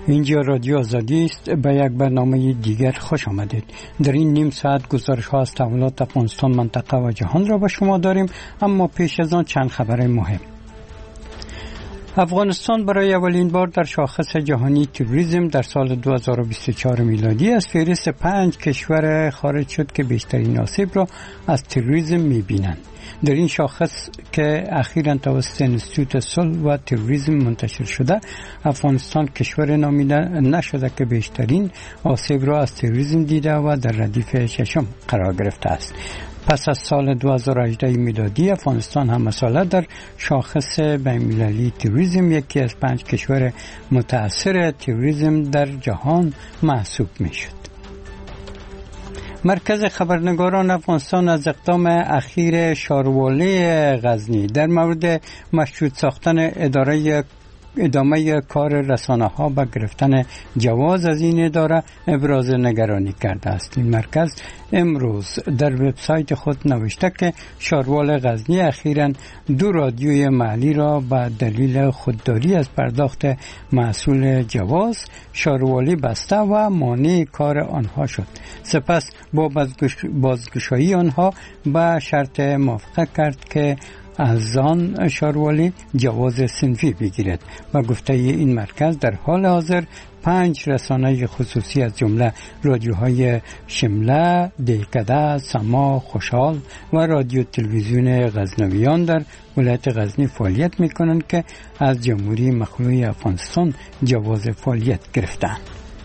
اینجا رادیو آزادی است. به یک برنامه دیگر خوش آمدید. در این نیم ساعت گزارش ها از تحولات افغانستان، منطقه و جهان را به شما داریم، اما پیش از آن چند خبر مهم. افغانستان برای اولین بار در شاخص جهانی توریسم در سال 2024 میلادی از فهرست 5 کشور خارج شد که بیشترین آسیب را از توریسم می‌بینند. در این شاخص که اخیراً توسط انستیتوت صلح و توریسم منتشر شده، افغانستان کشور نامیده نشده که بیشترین آسیب را از توریسم دیده و در ردیف ششم قرار گرفته است. پس از سال 2018 میلادی، افغانستان هم مساله در شاخص بین‌المللی توریسم یکی از 5 کشور متأثر توریسم در جهان محسوب میشد. مرکز خبرنگاران افغانستان از اقدام اخیر شاروالی غزنی در مورد مشروط ساختن ادامه کار رسانه ها به گرفتن جواز از این اداره ابراز نگرانی کرده است. این مرکز امروز در وبسایت خود نوشته که شاروال غزنی اخیراً 2 رادیوی محلی را به دلیل خودداری از پرداخت محصول جواز شاروالی بسته و مانع کار آنها شد. سپس با بازگشایی آنها به شرط موافقت کرد که از آن شاروالی جواز صنفی بگیرد. و گفته این مرکز در حال حاضر 5 رسانه خصوصی از جمله رادیوهای شمله، دهکده، سما، خوشحال و رادیو تلویزیون غزنویان در ولایت غزنی فعالیت می‌کنند که از جمهوری مخلوع افغانستان جواز فعالیت گرفتند.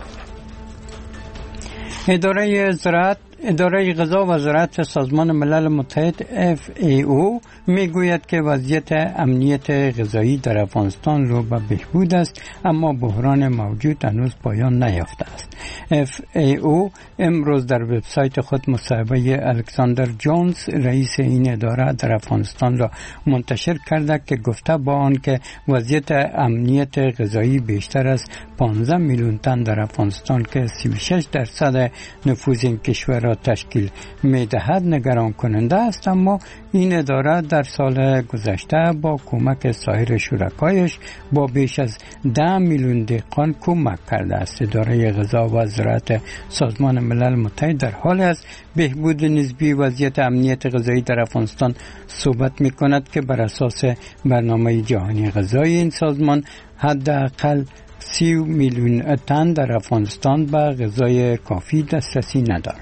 اداره غذا و زراعت سازمان ملل متحد FAO میگوید که وضعیت امنیت غذایی در افغانستان رو به بهبود است، اما بحران موجود هنوز پایان نیافته است. FAO امروز در وبسایت خود مصاحبه الکساندر جونز رئیس این اداره در افغانستان را منتشر کرده که گفته با آنکه وضعیت امنیت غذایی بیشتر از 15 میلیون تن در افغانستان که 36% نفوذ این کشور را تشکیل می‌دهد نگران کننده است، اما این اداره در سال گذشته با کمک سایر شرکایش با بیش از 10 میلیون دهقان کمک کرده است. اداره غذا و زراعت سازمان ملل متحد در حال از بهبود نسبی وضعیت امنیت غذایی در افغانستان صحبت می‌کند که بر اساس برنامه جهانی غذایی این سازمان حداقل 30 میلیون تن در افغانستان به غذای کافی دسترسی ندارد.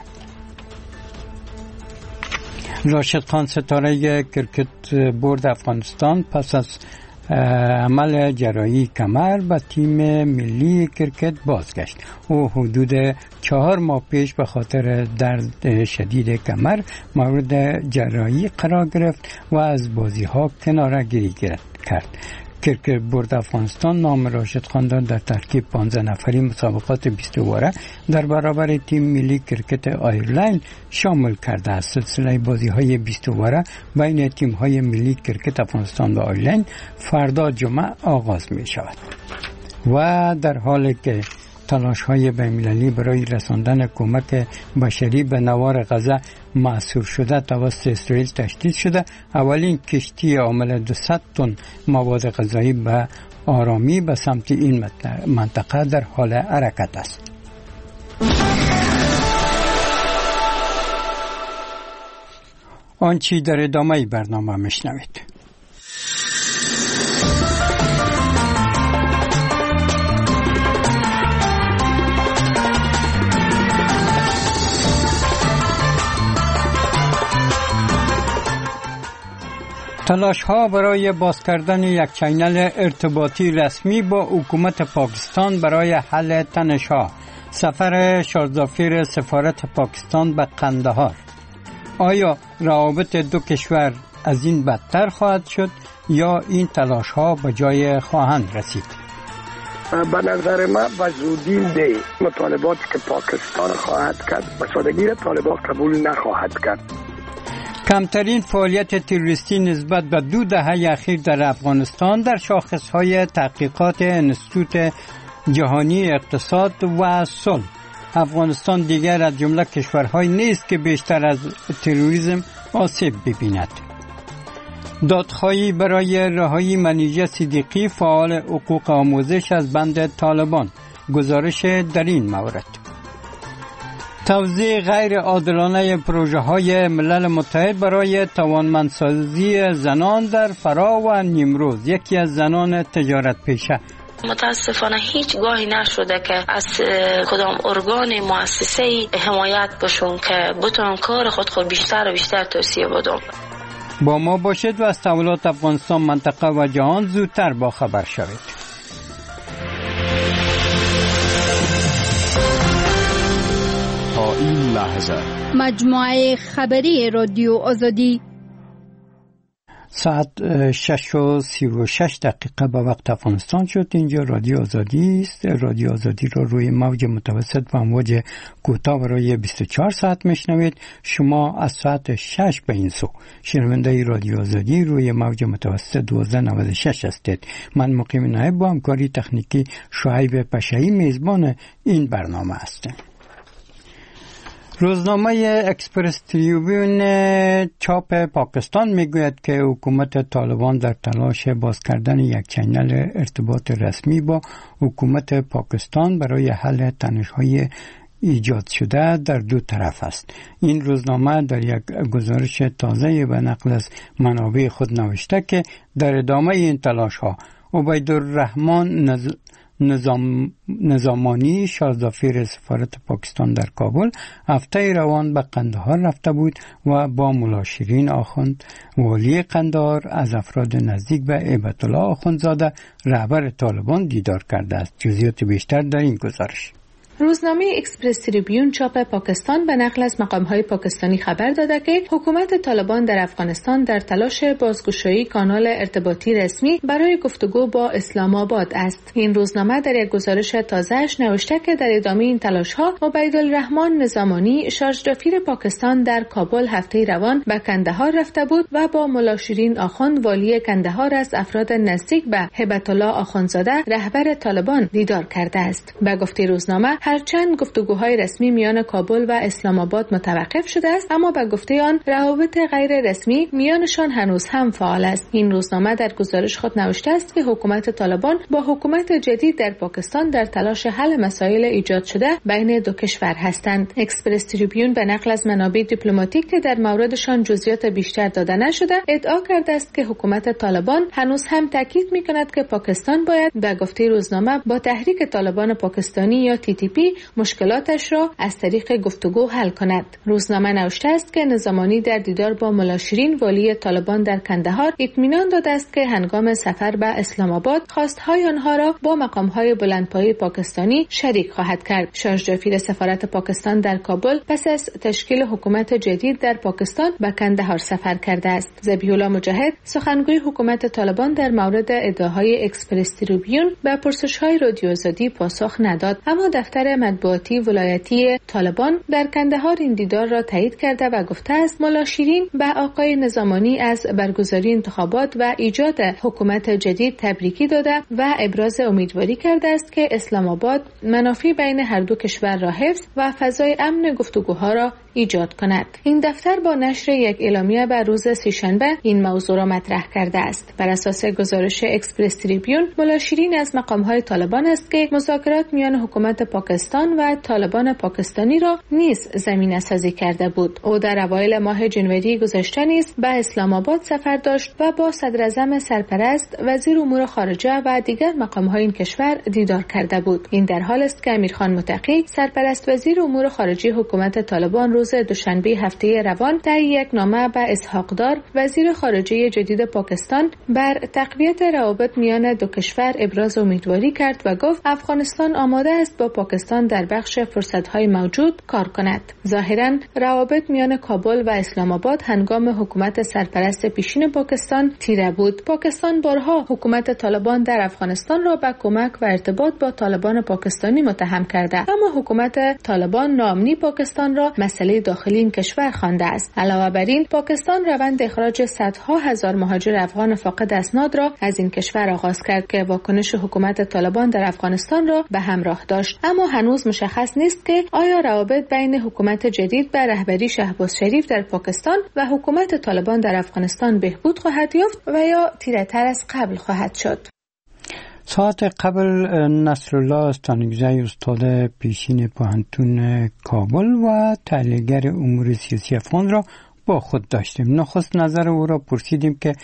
راشد خان ستاره کرکت بورد افغانستان پس از عمل جراحی کمر به تیم ملی کرکت بازگشت. او حدود 4 ماه پیش به خاطر درد شدید کمر مورد جراحی قرار گرفت و از بازی ها کناره‌گیری کرد. کرکت بورد افغانستان نام راشد خان را در ترکیب 15 نفری مسابقات 20 اوره در برابر تیم ملی کرکت آیرلند شامل کرده است. سلسله بازی‌های 20 اوره بین تیم‌های ملی کرکت افغانستان و آیرلند فردا جمعه آغاز می‌شود. و در حالی که تلاش‌های بین‌المللی برای رساندن کمک بشری به نوار غزه محصور شده توسط اسرائیل تشدید شده، اولین کشتی حامل 200 تن مواد غذایی به آرامی به سمت این منطقه در حال حرکت است. آنچه در ادامه برنامه میشنوید. تلاش ها برای باز کردن یک چینل ارتباطی رسمی با حکومت پاکستان برای حل تنش‌ها. سفر شارزافیر سفارت پاکستان به قندهار. آیا روابط دو کشور از این بدتر خواهد شد یا این تلاش ها به جای خواهند رسید؟ به نظر من به زودی مطالباتی که پاکستان خواهد کرد به سادگی طالبان قبول نخواهد کرد. کمترین فعالیت تروریستی نسبت به 2 دهه اخیر در افغانستان در شاخص‌های تحقیقات انستیتوت جهانی اقتصاد و صلح. افغانستان دیگر از جمله کشورهایی نیست که بیشتر از تروریسم آسیب ببیند. دادخواهی برای رهایی منیژه صدیقی فعال حقوق آموزش از بند طالبان. گزارش در این مورد. توزیع غیر عادلانه پروژه های ملل متحد برای توانمندسازی زنان در فرا و نیمروز. یکی از زنان تجارت پیشه: متاسفانه هیچگاهی نشده که از کدام ارگان مؤسسه حمایت بشون که بتون کار خود بیشتر و بیشتر توسعه بدون. با ما باشید و از تحولات افغانستان، منطقه و جهان زودتر با خبر شوید. تا این لحظه مجموعه خبری رادیو آزادی ساعت 6:36 به وقت افغانستان شد. اینجا رادیو آزادی است. رادیو آزادی را روی موج متوسط و امواج کوتاه برای 24 ساعت میشنوید. شما از ساعت 6 به این سو شنونده رادیو آزادی روی موج متوسط 1296 هستید. من مقیم نایب با همکاری تکنیکی شعیب پشایی میزبان این برنامه هستم. روزنامه اکسپرس تریبیون چاپ پاکستان میگوید که حکومت طالبان در تلاش باز کردن یک چینل ارتباط رسمی با حکومت پاکستان برای حل تنش‌های ایجاد شده در دو طرف است. این روزنامه در یک گزارش تازه به نقل از منابع خود نوشته که در ادامه این تلاش‌ها عبیدالرحمن نظامانی شازدافیر سفارت پاکستان در کابل هفته روان به قندهار رفته بود و با ملا شیرین آخوند والی قندهار از افراد نزدیک به هیبت الله آخوندزاده رهبر طالبان دیدار کرده است. جزئیات بیشتر در این گزارش. روزنامه اکسپرس تریبیون چاپ پاکستان به نقل از مقام‌های پاکستانی خبر داده که حکومت طالبان در افغانستان در تلاش بازگشایی کانال ارتباطی رسمی برای گفتگو با اسلام آباد است. این روزنامه در یک گزارش تازه‌اش نوشته که در ادامه این تلاش‌ها عبیدالرحمن نظامانی شارژدافیر پاکستان در کابل هفته روان به قندهار رفته بود و با ملا شیرین آخوند والی قندهار از افراد نزدیک به هیبت الله آخوندزاده رهبر طالبان دیدار کرده است. به گفته روزنامه هرچند گفتگوهای رسمی میان کابل و اسلام آباد متوقف شده است، اما به گفته آن روابط غیر رسمی میانشان هنوز هم فعال است. این روزنامه در گزارش خود نوشته است که حکومت طالبان با حکومت جدید در پاکستان در تلاش حل مسائل ایجاد شده بین دو کشور هستند. اکسپرس تریبیون به نقل از منابع دیپلماتیک که در موردشان جزئیات بیشتر داده نشده ادعا کرده است که حکومت طالبان هنوز هم تاکید می‌کند که پاکستان باید به گفته روزنامه با تحریک طالبان پاکستانی یا TTP مشکلاتش را از طریق گفتگو حل کند. روزنامه نوشته است که نظامانی در دیدار با ملا شیرین والی طالبان در قندهار اطمینان داده است که هنگام سفر به اسلام آباد خواستهای آنها را با مقام‌های بلندپایه پاکستانی شریک خواهد کرد. شارژدافیر سفارت پاکستان در کابل پس از تشکیل حکومت جدید در پاکستان به قندهار سفر کرده است. ذبیح الله مجاهد سخنگوی حکومت طالبان در مورد ادعاهای اکسپرس تریبیون به پرسش‌های رادیو آزادی پاسخ نداد، اما دفتر مطبوعاتی ولایتی طالبان در قندهار این دیدار را تایید کرده و گفته است ملا شیرین به آقای نظامانی از برگزاری انتخابات و ایجاد حکومت جدید تبریکی داده و ابراز امیدواری کرده است که اسلام آباد منافع بین هر دو کشور را حفظ و فضای امن گفتگوها را ایجاد کند. این دفتر با نشر یک اعلامیه بر روز سه‌شنبه این موضوع را مطرح کرده است. بر اساس گزارش اکسپرس تریبیون ملا شیرین از مقام‌های طالبان است که مذاکرات میان حکومت پاکستان و طالبان پاکستانی را نیز زمینه‌سازی کرده بود. او در اوایل ماه جنوری گذشته نیز به اسلام آباد سفر داشت و با صدراعظم سرپرست، وزیر امور خارجه و دیگر مقام‌های این کشور دیدار کرده بود. این در حال است که امیرخان متقی سرپرست وزیر امور خارجه حکومت طالبان روز دوشنبه هفته روان در یک نامه به اسحاق دار وزیر خارجه جدید پاکستان بر تقویت روابط میان دو کشور ابراز امیدواری کرد و گفت افغانستان آماده است با پاکستان در بخش فرصت‌های موجود کار کند. ظاهراً روابط میان کابل و اسلام آباد هنگام حکومت سرپرست پیشین پاکستان تیره بود. پاکستان بارها حکومت طالبان در افغانستان را به کمک و ارتباط با طالبان پاکستانی متهم کرده، اما حکومت طالبان ناامنی پاکستان را مسئله داخلی این کشور خوانده است. علاوه بر این پاکستان روند اخراج صدها هزار مهاجر افغان فاقد اسناد را از این کشور آغاز کرد که واکنش حکومت طالبان در افغانستان را به همراه داشت، اما هنوز مشخص نیست که آیا روابط بین حکومت جدید به رهبری شهباز شریف در پاکستان و حکومت طالبان در افغانستان بهبود خواهد یافت و یا تیره‌تر از قبل خواهد شد. ساعت قبل نصرالله استانگزی استاد پیشین پوهنتون کابل و تحلیلگر امور سیاسی افغان را با خود داشتیم. نخست نظر او را پرسیدیم که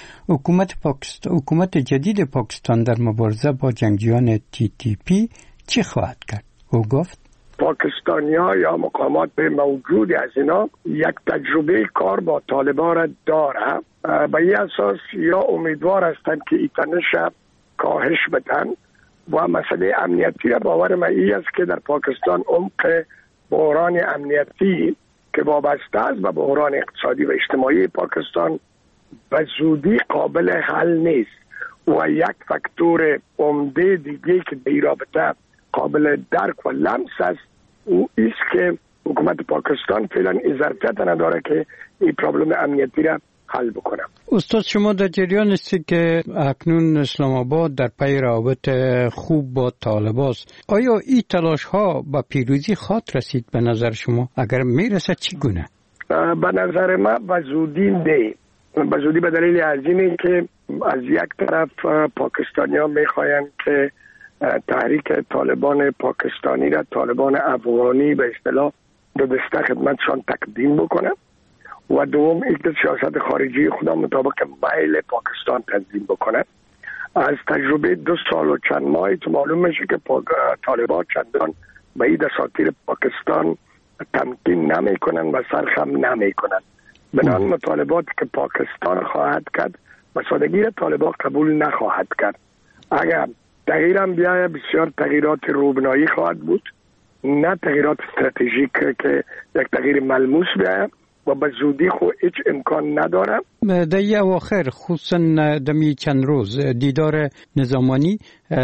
حکومت جدید پاکستان در مبارزه با جنگجویان TTP چی خواهد کرد؟ او گفت پاکستانی‌ها یا مقامات موجود از اینا یک تجربه کار با طالبان را داره. به این اساس یا امیدوار هستند که ایتنش کاهش بدن و مسئله امنیتی را باور من این است که در پاکستان عمق بحران امنیتی که وابسته است به بحران اقتصادی و اجتماعی پاکستان به زودی قابل حل نیست و یک فاکتور عمده دیگه که در این رابطه قابل درک و لمس است او است که حکومت پاکستان فعلا این ظرفیت نداره که این پرابلم امنیتی را حل بکنه. استاد شما در جریان هستید که اکنون اسلام آباد در پی روابط خوب با طالبان است. آیا این تلاش ها به پیروزی خواهد رسید به نظر شما؟ اگر میرسد چگونه؟ به نظر من به زودی نه. به زودی به دلیل از اینه که از یک طرف پاکستانی‌ها میخواین که تحریک طالبان پاکستانی را طالبان افغانی به اصطلاح به دسته خدمتشان تقدیم بکنه و دوم اینکه سیاست خارجی خودم مطابق میل پاکستان تنظیم بکنه. از تجربه 2 سال و چند ماهی تو معلوم میشه که طالبان چندان به این دساتیر پاکستان تمکین نمیکنن و سرخم نمیکنن. بنابراین مطالباتی که پاکستان خواهد کرد به سادگی طالبان قبول نخواهد کرد. اگر تغییرم بیایه بسیار تغییرات روبنایی خواهد بود، نه تغییرات استراتژیک که یک تغییر ملموس بیایه و به زودی خود هیچ امکان نداره. در اواخر خصوصا دمی چند روز دیدار نظامانی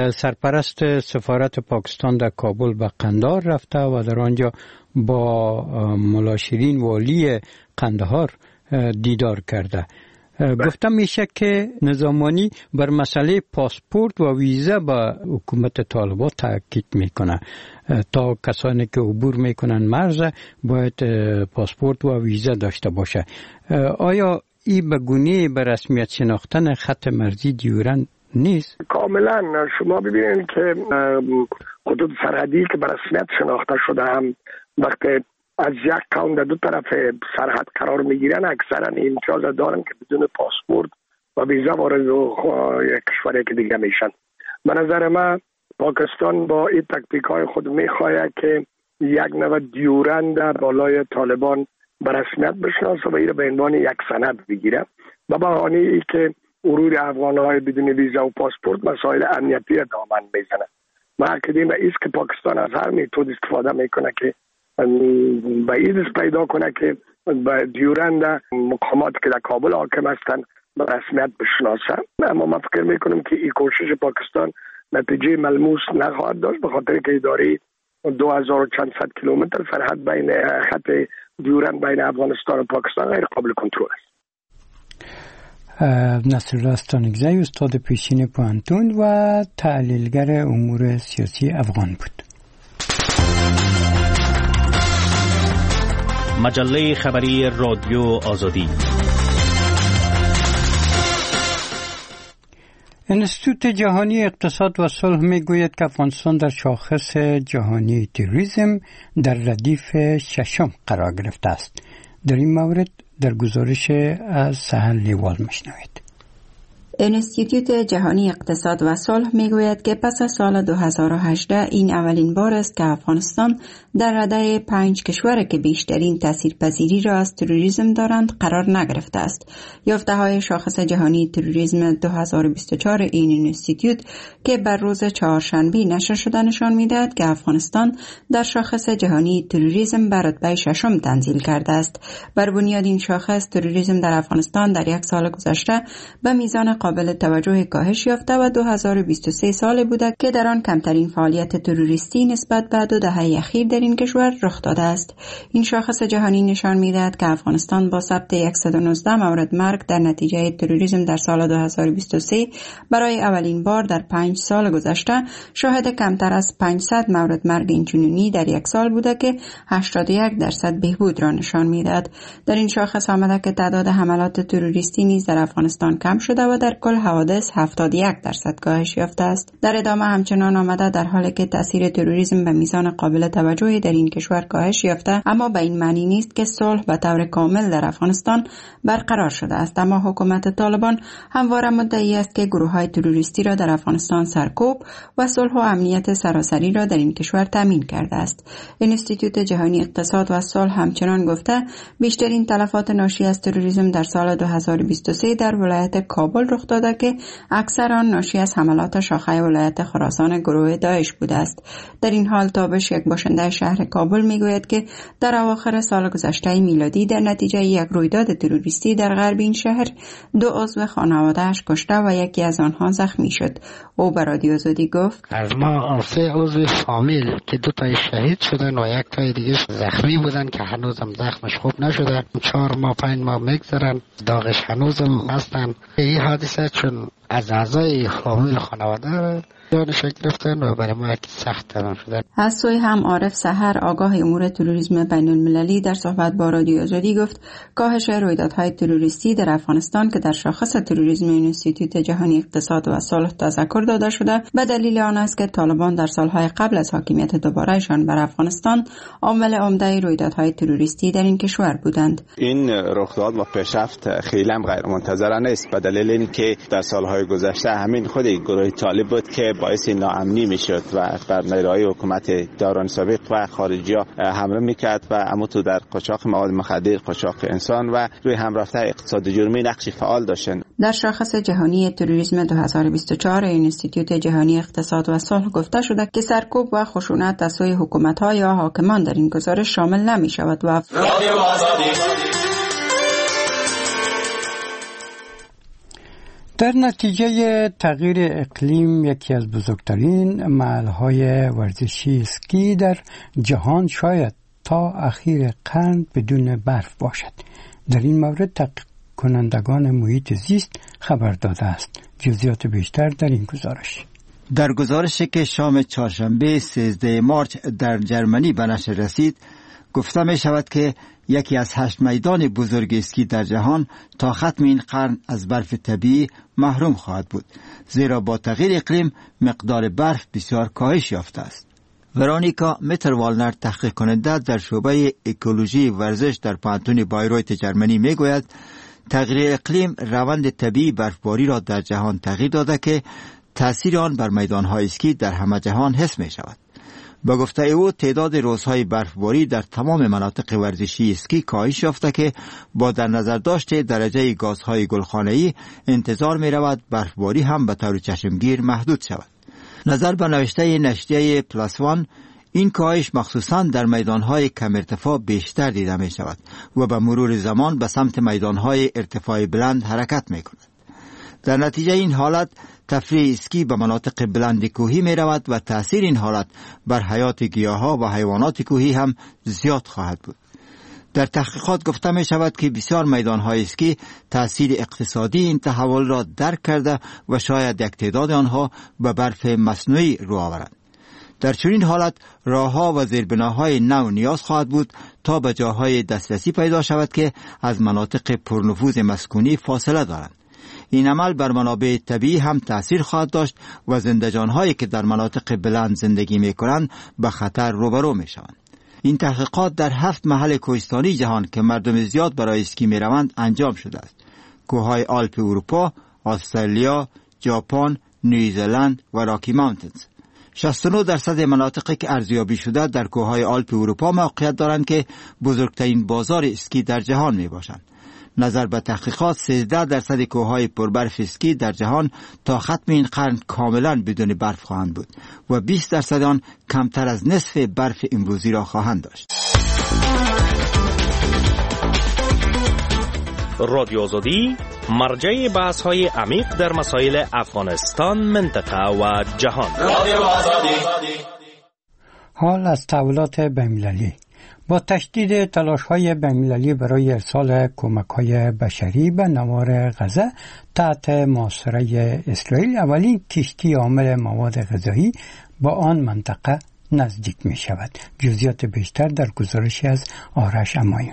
سرپرست سفارت پاکستان در کابل به قندهار رفته و در آنجا با ملا شیرین والی قندهار دیدار کرده. گفتم میشه که نظامانی بر مسئله پاسپورت و ویزا با حکومت طالبان تاکید میکنه تا کسانی که عبور میکنن مرز باید پاسپورت و ویزا داشته باشه. آیا این به گونه به رسمیت شناختن خط مرزی دیورند نیست؟ کاملا. شما ببینید که حدود سرحدی که به رسمیت شناخته شده هم وقتی از یک قوم در 2 طرف سرحد قرار میگیرن اکثرا امتیاز دارن که بدون پاسپورت و ویزا وارد یک کشور که دیگه میشن. به نظر من پاکستان با این تکتیک های خود میخواهد که یک نوع دیورند بالای طالبان به رسمیت بشناسه و این به عنوان یک سند بگیره و بهانه ای که ورود افغان‌های بدون ویزا و پاسپورت مسائل امنیتی را دامن میزنه. ما عقیده‌ایم است که پاکستان از هر میتود استفاده میکنه که به این پیدا کنه که به دیورند مقامات که در کابل حاکم هستند به رسمیت بشناسه. اما من فکر میکنم که این کوشش پاکستان نتیجه ملموس نخواهد داشت به خاطر که داری 2400 کیلومتر سرحد بین خط دیورند بین افغانستان و پاکستان غیر قابل کنترل است. نصرالله استانگزی استاد پیشین پوهنتون و تحلیلگر امور سیاسی افغان بود. مجله خبری رادیو آزادی. انستیتوت جهانی اقتصاد و صلح میگوید که افغانستان در شاخص جهانی تروریسم در ردیف 6 قرار گرفته است. در این مورد در گزارش از سهل لیوال میشنوید. انستیتوت جهانی اقتصاد و صلح میگوید که پس از سال 2018 این اولین بار است که افغانستان در رده 5 کشور که بیشترین تاثیرپذیری را از تروریسم دارند قرار نگرفته است. یافته‌های شاخص جهانی تروریسم 2024 این انستیتوت که بر روز چهارشنبه نشر شده نشان می‌دهد که افغانستان در شاخص جهانی تروریسم بر رتبه 6 تنزیل کرده است. بر بنیاد این شاخص تروریسم در افغانستان در یک سال گذشته به میزان قابل توجه کاهش یافته و 2023 سال بوده که در آن کمترین فعالیت تروریستی نسبت به 2 دهه اخیر در این کشور رخ داده است. این شاخص جهانی نشان می‌دهد که افغانستان با ثبت 119 مورد مرگ در نتیجه تروریسم در سال 2023 برای اولین بار در 5 سال گذشته شاهد کمتر از 500 مورد مرگ اینچنینی در یک سال بوده که 81% بهبود را نشان می‌دهد. در این شاخص آمده که تعداد حملات تروریستی نیز در افغانستان کم شده و در کل حوادث 71% کاهش یافته است. در ادامه همچنان آمده در حالی که تاثیر تروریسم به میزان قابل توجهی در این کشور کاهش یافته، اما به این معنی نیست که صلح به طور کامل در افغانستان برقرار شده است. اما حکومت طالبان همواره مدعی است که گروه‌های تروریستی را در افغانستان سرکوب و صلح و امنیت سراسری را در این کشور تامین کرده است. انستیتوت جهانی اقتصاد و صلح همچنان گفته بیشترین تلفات ناشی از تروریسم در سال 2023 در ولایت کابل رخ داده که اکثر آن ناشی از حملات شاخه ولایت خراسان گروه داعش بوده است. در این حال تابش، یک باشنده شهر کابل، میگوید که در اواخر سال گذشته میلادی در نتیجه یک رویداد تروریستی در غرب این شهر 2 عضو خانواده‌اش کشته و یکی از آنها زخمی شد. او به رادیو آزادی گفت: از ما 3 عضو فامیل که 2 تای شهید شدن و 1 تای دیگه زخمی بودن که هنوزم زخمش خوب نشده. 4 ماه 5 ماه میگذرن، داغش هنوزم هستن. این حادثه چون از اعضای فامیل خانواده جانش گرفتن و برای ما سخت تمام شدن. از سوی هم عارف سحر، آگاه امور تروریسم بین المللی، در صحبت با رادیو آزادی گفت کاهش رویدادهای تروریستی در افغانستان که در شاخص تروریسم انستیتوت جهانی اقتصاد و صلح تذکر داده شده به دلیل آن است که طالبان در سالهای قبل از حاکمیت دوبارهشان بر افغانستان عامل عمده رویدادهای تروریستی در این کشور بودند. این رخداد و پیشرفت خیلی هم غیر منتظره نیست، به دلیل اینکه در سالهای گذشته همین خود گروه طالب بود که باعث ناامنی میشد و بر نیروهای حکومت دوران سابق و خارجی‌ها حمله میکرد و اما تو در قاچاق مواد مخدر، قاچاق انسان و روی هم رفته اقتصاد جرمی نقشی فعال داشتند. در شاخص جهانی تروریسم 2024 انستیتوت جهانی اقتصاد و صلح گفته شده که سرکوب و خشونت از سوی حکومت‌ها یا حاکمان در این گزارش شامل نمی‌شود و در نتیجه تغییر اقلیم یکی از بزرگترین محل‌های ورزشی اسکی در جهان شاید تا اخیر قرن بدون برف باشد. در این مورد تحقیق کنندگان محیط زیست خبر داده است. جزئیات بیشتر در این گزارش. در گزارشی که شام چهارشنبه 13 مارس در جرمنی به نشر رسید، گفته می شود که یکی از 8 میدان بزرگ اسکی در جهان تا ختم این قرن از برف طبیعی محروم خواهد بود، زیرا با تغییر اقلیم مقدار برف بسیار کاهش یافته است. ورونیکا متروالنر، تحقیق کننده در شعبه اکولوژی ورزش در پانتون بایرویت جرمنی، می گوید تغییر اقلیم روند طبیعی برفباری را در جهان تغییر داده که تأثیر آن بر میدان‌های اسکی در همه جهان حس می شود. با گفته او تعداد روزهای برفباری در تمام مناطق ورزشی اسکی کاهش یافته که با در نظر داشت درجه گازهای گلخانه‌ای انتظار می رود برفباری هم به طور چشمگیر محدود شود. نظر به نوشته نشریه پلاس وان، این کاهش مخصوصاً در میدانهای کم ارتفاع بیشتر دیده می شود و به مرور زمان به سمت میدانهای ارتفاع بلند حرکت می کند. در نتیجه این حالت تفریح اسکی به مناطق بلند کوهی می رود و تأثیر این حالت بر حیات گیاها و حیوانات کوهی هم زیاد خواهد بود. در تحقیقات گفته می شود که بسیار میدانهای اسکی تأثیر اقتصادی این تحول را درک کرده و شاید یک تعداد آنها به برف مصنوعی رو آورند. در چنین حالت راهها و زیربناهای نو نیاز خواهد بود تا به جاهای دسترسی پیدا شود که از مناطق پرنفوذ مسکونی فاصله دارند. این عمل بر منابع طبیعی هم تأثیر خواهد داشت و زندگانهایی که در مناطق بلند زندگی می کنند به خطر روبرو می شوند. این تحقیقات در 7 محل کوهستانی جهان که مردم زیاد برای اسکی می روند انجام شده است. کوههای آلپ اروپا، استرالیا، ژاپن، نیوزلند و راکی ماونتنز. 69% مناطقی که ارزیابی شده در کوههای آلپ اروپا موقعیت دارند که بزرگترین بازار اسکی در جهان می باشند. نظر به تحقیقات 13% کوههای پربرف اسکی در جهان تا ختم این قرن کاملا بدون برف خواهند بود و 20% آن کمتر از نصف برف امروزی را خواهند داشت. رادیو آزادی، مرجع بحث های عمیق در مسائل افغانستان، منطقه و جهان. رادیو آزادی. حال از تحولات بین‌المللی. با تشدید تلاش‌های بین‌المللی برای ارسال کمک‌های بشری به نوار غزه تحت محاصره اسرائیل، اولین کشتی حامل مواد غذایی با آن منطقه نزدیک می‌شود. جزئیات بیشتر در گزارشی از آرش امایان.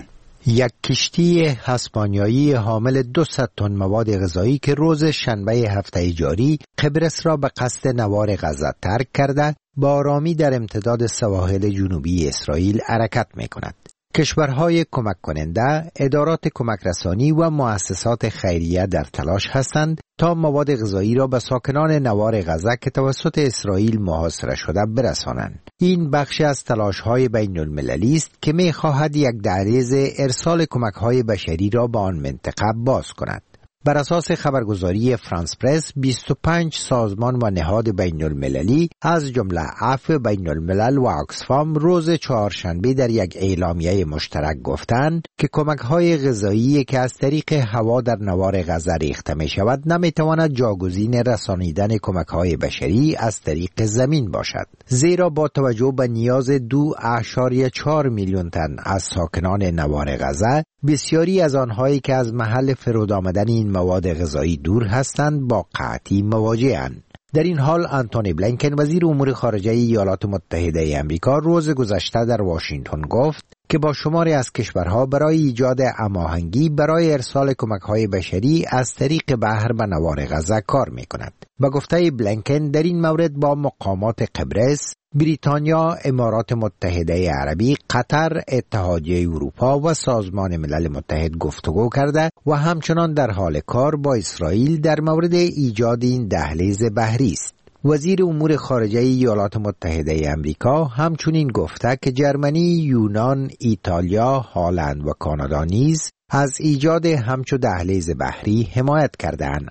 یک کشتی اسپانیایی حامل 200 تن مواد غذایی که روز شنبه هفته جاری قبرس را به قصد نوار غزه ترک کرده با آرامی در امتداد سواحل جنوبی اسرائیل حرکت می‌کند. کشورهای کمک کننده، ادارات کمک رسانی و مؤسسات خیریه در تلاش هستند تا مواد غذایی را به ساکنان نوار غزه که توسط اسرائیل محاصره شده برسانند. این بخشی از تلاش‌های بین‌المللی است که می‌خواهد یک دهلیز ارسال کمک‌های بشری را به آن منطقه باز کند. بر اساس خبرگزاری فرانس پرس 25 سازمان و نهاد بین المللی از جمله عفو بین الملل و آکسفام روز چهارشنبه در یک اعلامیه مشترک گفتند که کمک‌های غذایی که از طریق هوا در نوار غزه ریخته می شود نمیتواند جاگزین رسانیدن کمک‌های بشری از طریق زمین باشد، زیرا با توجه به نیاز 2.4 میلیون تن از ساکنان نوار غزه، بسیاری از آنهایی که از محل فرود آمدن این مواد غذایی دور هستند با قحطی مواجه‌اند. در این حال آنتونی بلینکن وزیر امور خارجه ایالات متحده آمریکا روز گذشته در واشنگتن گفت که با شماری از کشورها برای ایجاد هماهنگی برای ارسال کمک‌های بشری از طریق بحر به نوار غزه کار می‌کند. به گفته بلینکن در این مورد با مقامات قبرس، بریتانیا، امارات متحده عربی، قطر، اتحادیه اروپا و سازمان ملل متحد گفتگو کرده و همچنان در حال کار با اسرائیل در مورد ایجاد این دهلیز بحری است. وزیر امور خارجه ایالات متحده آمریکا همچنین گفته که جرمنی، یونان، ایتالیا، هلند و کانادا نیز از ایجاد همچو دهلیز بحری حمایت کردند.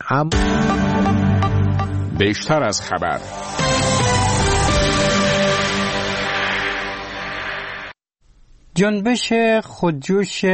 بیشتر از خبر. جنبش خودجوش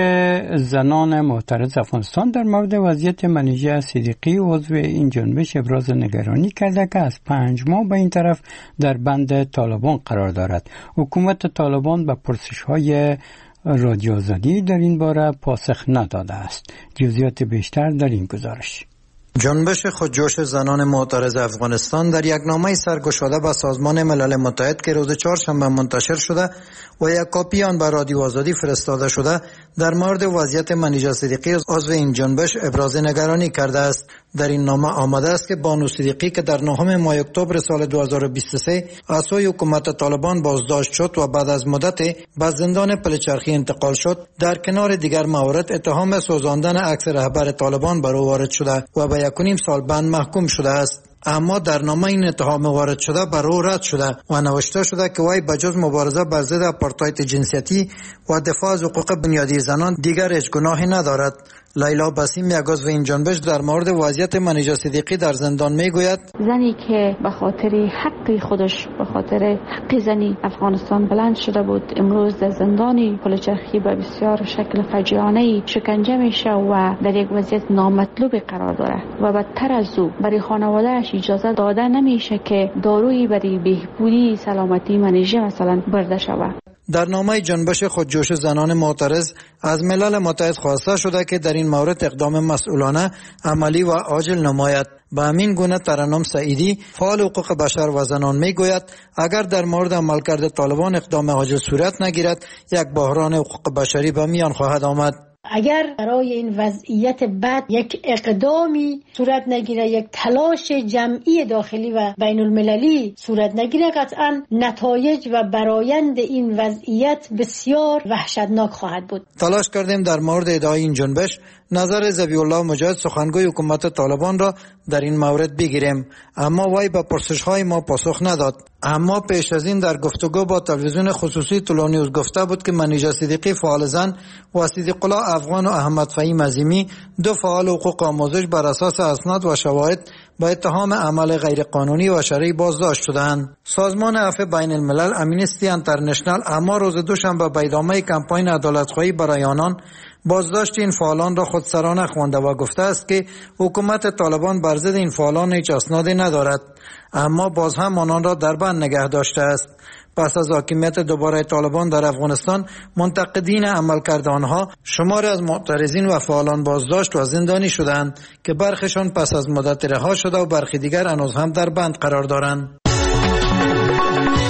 زنان معترض افغانستان در مورد وضعیت منیژه صدیقی عضو این جنبش ابراز نگرانی کرده که از 5 ماه به این طرف در بند طالبان قرار دارد. حکومت طالبان به پرسش‌های رادیو آزادی در این باره پاسخ نداده است. جزئیات بیشتر در این گزارش. جنبش خودجوش زنان معترض افغانستان در یک نامه سرگشاده به سازمان ملل متحد که روز چهارشنبه منتشر شده و یک کاپی آن به رادیو آزادی فرستاده شده در مورد وضعیت منیژه صدیقی عضو این جنبش ابراز نگرانی کرده است. در این نامه آمده است که بانو صدیقی که در 9 ماه اکتبر سال 2023 از سوی حکومت طالبان بازداشت شد و بعد از مدت به زندان پلچرخی انتقال شد، در کنار دیگر موارد اتهام سوزاندن عکس رهبر طالبان بر او وارد شده و به 1.5 سال بند محکوم شده است. اما در نامه این اتهام وارد شده بر او رد شده و نوشته شده که وی بجز مبارزه بر ضد آپارتاید جنسیتی و دفاع از حقوق بنیادی زنان دیگر هیچ گناهی ندارد. لیلا بسیم یک عضو این جنبش در مورد وضعیت منیژه صدیقی در زندان میگوید زنی که به خاطر حق خودش، به خاطر حق زنی افغانستان بلند شده بود، امروز در زندان پلچرخی به بسیار شکل فجیعانه شکنجه میشه و در یک وضعیت نامطلوب قرار داره و بدتر از او برای خانواده‌اش اجازه داده نمیشه که دارویی برای بهبودی سلامتی منیژه مثلا برده شود. در نامه جنبش خودجوش زنان معترض از ملل متحد خواسته شده که در این مورد اقدام مسئولانه، عملی و عاجل نماید. به همین گونه ترنم سعیدی فعال حقوق بشر و زنان میگوید اگر در مورد عملکرد طالبان اقدام عاجل صورت نگیرد یک بحران حقوق بشری به میان خواهد آمد. اگر برای این وضعیت بد یک اقدامی صورت نگیره، یک تلاش جمعی داخلی و بین المللی صورت نگیره، قطعا نتایج و برآیند این وضعیت بسیار وحشتناک خواهد بود. تلاش کردیم در مورد ادعای این جنبش نظر ذبیح الله مجاهد سخنگوی حکومت طالبان را در این مورد بگیریم، اما وی به پرسش‌های ما پاسخ نداد. اما پیش از این در گفتگو با تلویزیون خصوصی طلوع نیوز گفته بود که منیژه صدیقی فعال زن و صدیق الله افغان و احمد فهیم عظیمی دو فعال حقوق آموزش بر اساس اسناد و شواهد با اتهام عمل غیرقانونی و شرعی بازداشت شدند. سازمان عفو بین الملل امنیستی انترنشنال اما روز دوشنبه به ادامه کمپاین عدالت‌خواهی برای آنان بازداشت این فعالان را خودسرانه خوانده و گفته است که حکومت طالبان بر ضد این فعالان هیچ اسنادی ندارد، اما باز هم آنان را در بند نگه داشته است. پس از حاکمیت دوباره طالبان در افغانستان، منتقدین عملکرد آنها شماری از معترضین و فعالان بازداشت و زندانی شدند که برخیشان پس از مدت رها شده و برخی دیگر هنوز هم در بند قرار دارند.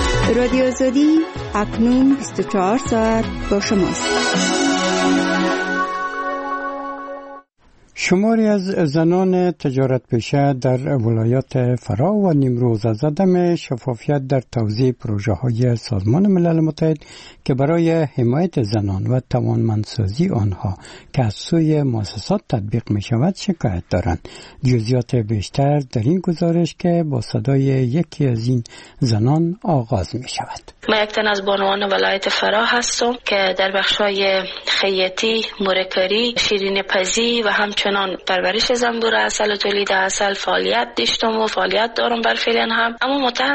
رادیو آزادی اکنون 24 ساعت با شماست. شماری از زنان تجارت پیشه در ولایات فرا و نیمروز از عدم شفافیت در توزیع پروژه های سازمان ملل متحد که برای حمایت زنان و توانمندسازی آنها که از سوی مؤسسات تطبیق می شود شکایت دارند. جزئیات بیشتر در این گزارش که با صدای یکی از این زنان آغاز می شود. من یک تن از بانوان ولایت فرا هستم که در بخش‌های خیاطی، مرکری، شیرینی پزی و همچنان پرورش زنبور عسل و تولید عسل فعالیت داشتم و فعالیت دارم بر فعلا هم. اما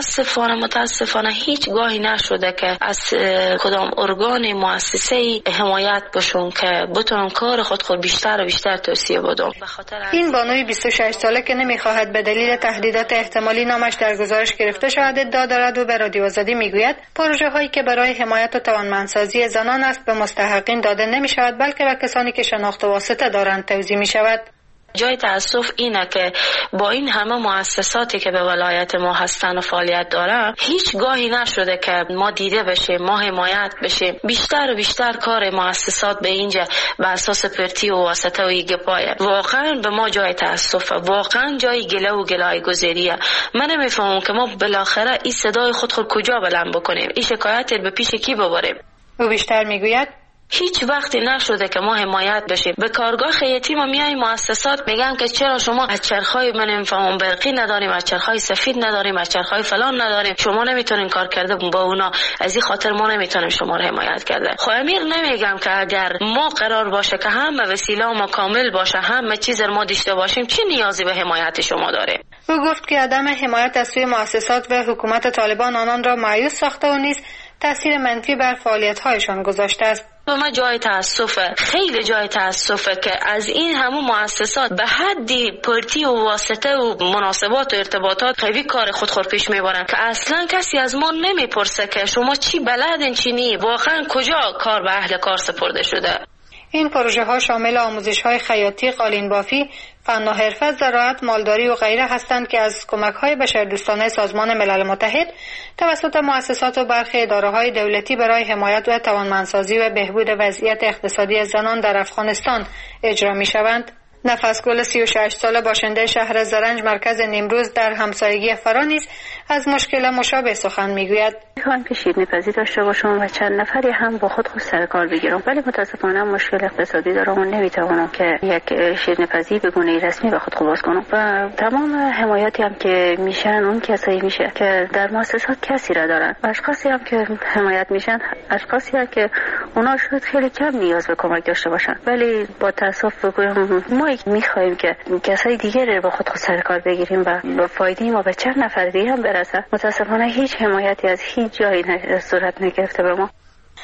متاسفانه هیچ گاهی نشده که از کدام ارگان مؤسسه‌ای حمایت بشون که بتونن کار خود بیشتر و بیشتر توسعه بدن. این بانوی 26 ساله که نمیخواهد به دلیل تهدیدات احتمالی نامش در گزارش گرفته شود ادعا دارد و به رادیو آزادی میگوید پروژه هایی که برای حمایت و توانمندسازی زنان است به مستحقین داده نمی شود بلکه به کسانی که شناخت و واسطه دارند توزیع می شود. جای تأسف اینه که با این همه مؤسساتی که به ولایت ما هستن و فعالیت دارن هیچ گاهی نشده که ما دیده بشیم، ما حمایت بشیم. بیشتر و بیشتر کار مؤسسات به اینجا به اساس پرتی و واسطه و گپایه. واقعا به ما جای تأسف، واقعا جای گله و گلای گذریه. من نمیفهمم که ما بالاخره این صدای خود کجا بلند بکنیم، این شکایت به پیش کی ببریم. او بیشتر میگوید هیچ وقتی نشده که ما حمایت بشیم. به کارگاه خیاطی ما میایم مؤسسات میگن که چرا شما از چرخای من نمیفهمم برقی نداریم، از چرخای سفید نداریم، از چرخای فلان نداریم، شما نمیتونین کار کرده با اونا، از این خاطر ما نمیتونیم شما رو حمایت کرده. خب امیر نمیگم که اگر ما قرار باشه که همه وسیله ما کامل باشه، همه چیز ما داشته باشیم، چه نیازی به حمایت شما داره؟ او گفت که عدم حمایت از سوی مؤسسات و حکومت طالبان آنان را مایوس ساخته و نیز تاثیر منفی بر فعالیت‌هایشان گذاشته است. و ما جای تأسفه، خیلی جای تأسفه که از این همون مؤسسات به حدی پرتی و واسطه و مناسبات و ارتباطات قوی کار خود پیش میبرن که اصلا کسی از ما نمیپرسه که شما چی بلدین چی نی، واقعا کجا کار به اهل کار سپرده شده. این پروژه ها شامل آموزش های خیاطی، قالین بافی، فن و حرفه، زراعت، مالداری و غیره هستند که از کمک های بشردوستانه سازمان ملل متحد توسط مؤسسات و برخی اداره های دولتی برای حمایت و توانمندسازی و بهبود وضعیت اقتصادی زنان در افغانستان اجرا می شوند. نفسگل 36 ساله باشنده شهر زرنج مرکز نیمروز در همسایگی فرا نیز از مشکل مشابه سخن میگوید. میخوام که شیرینی‌پزی داشته باشم و چند نفری هم با خود سر کار بگیرم، ولی متاسفانه مشکل اقتصادی دارم و نمیتوانم که یک شیرینی‌پزی به گونه رسمی به خود باز کنم و تمام حمایتی هم که میشن اون کسایی میشه که در مؤسسات کسی را دارن. اشخاصی هم که حمایت میشن اشخاصی هم که اونا شاید خیلی کم نیاز به کمک داشته باشن، ولی با تاسف بگویم ما میخوایم که کسای دیگه با خود سر کار بگیریم و به فایده ما به چند نفر دیگه هم برسه. متاسفانه هیچ حمایتی از هیچ جایی صورت نگرفته به ما.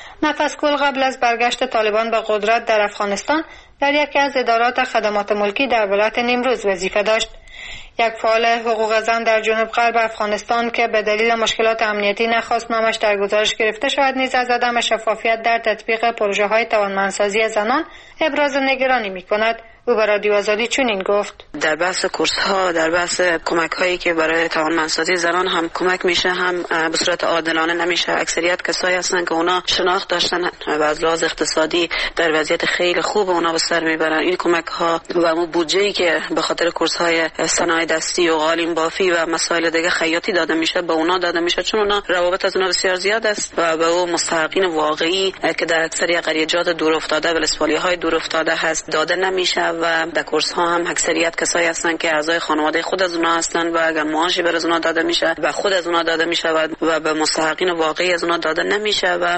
نفسگل قبل از برگشت طالبان به قدرت در افغانستان در یکی از ادارات خدمات ملکی در ولایت نیمروز وظیفه داشت. یک فعال حقوق زن در جنوب غرب افغانستان که به دلیل مشکلات امنیتی نخواست نامش در گزارش گرفته شود نیز از عدم شفافیت در تطبیق پروژه های توانمندسازی زنان ابراز نگرانی می‌کند. او به رادیو آزادی چنین گفت: در بحث کورس ها، در بحث کمک هایی که برای توانمندسازی زنان هم کمک میشه، هم به صورت عادلانه نمیشه. اکثریت کسایی هستن که اونا شناخت داشتن و از لحاظ اقتصادی در وضعیت خیلی خوب اونا به سر میبرن. این کمک ها و اون بودجه‌ای که به خاطر کورس های صنایع دستی و قالین بافی و مسائل دیگه خیاطی داده میشه به اونا داده میشه، چون اونا روابط از اونا بسیار زیاد است و به اون مستحقین واقعی که در اکثریت قریجات دور افتاده و اسپالی‌های دور افتاده هست داده نمیشه و در کورس ها هم اکثریت کسایی هستن که اعضای خانواده خود از اونها هستن و اگر معاشی بر از اونها داده میشه و خود از اونها داده میشه و به مستحقین واقعی از اونها داده نمیشه و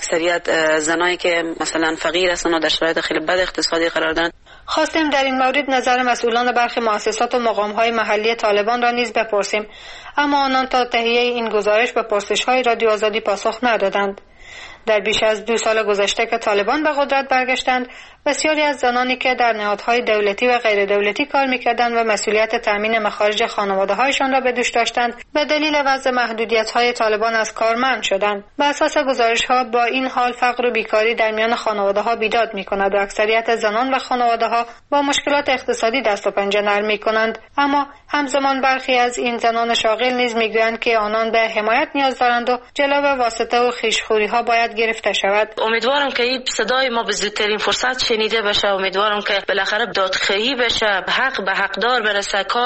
اکثریت زنایی که مثلا فقیر هستن و در شرایط خیلی بد اقتصادی قرار دارن. خواستیم در این مورد نظر مسئولان برخی مؤسسات و مقام‌های محلی طالبان را نیز بپرسیم، اما آنان تا تهیه این گزارش به پرسش‌های رادیو آزادی پاسخ ندادند. در بیش از 2 سال گذشته که طالبان به قدرت برگشتند، بسیاری از زنانی که در نهادهای دولتی و غیر دولتی کار می‌کردند و مسئولیت تأمین مخارج خانواده‌هایشان را به دوش داشتند، به دلیل وضع محدودیت‌های طالبان از کار منع شدند. بر اساس گزارش‌ها با این حال فقر و بیکاری در میان خانواده‌ها بیداد می‌کند و اکثریت زنان و خانواده‌ها با مشکلات اقتصادی دست و پنجه نرم می‌کنند. اما همزمان برخی از این زنان شاغل نیز می‌گویند که آنان به حمایت نیاز دارند و جلو واسطه و خویشخوری‌ها باید صورت گرفته شود. امیدوارم که این صدای ما به زودترین فرصت شنیده بشه. امیدوارم که بالاخره دادخواهی بشه، حق به حقدار برسه.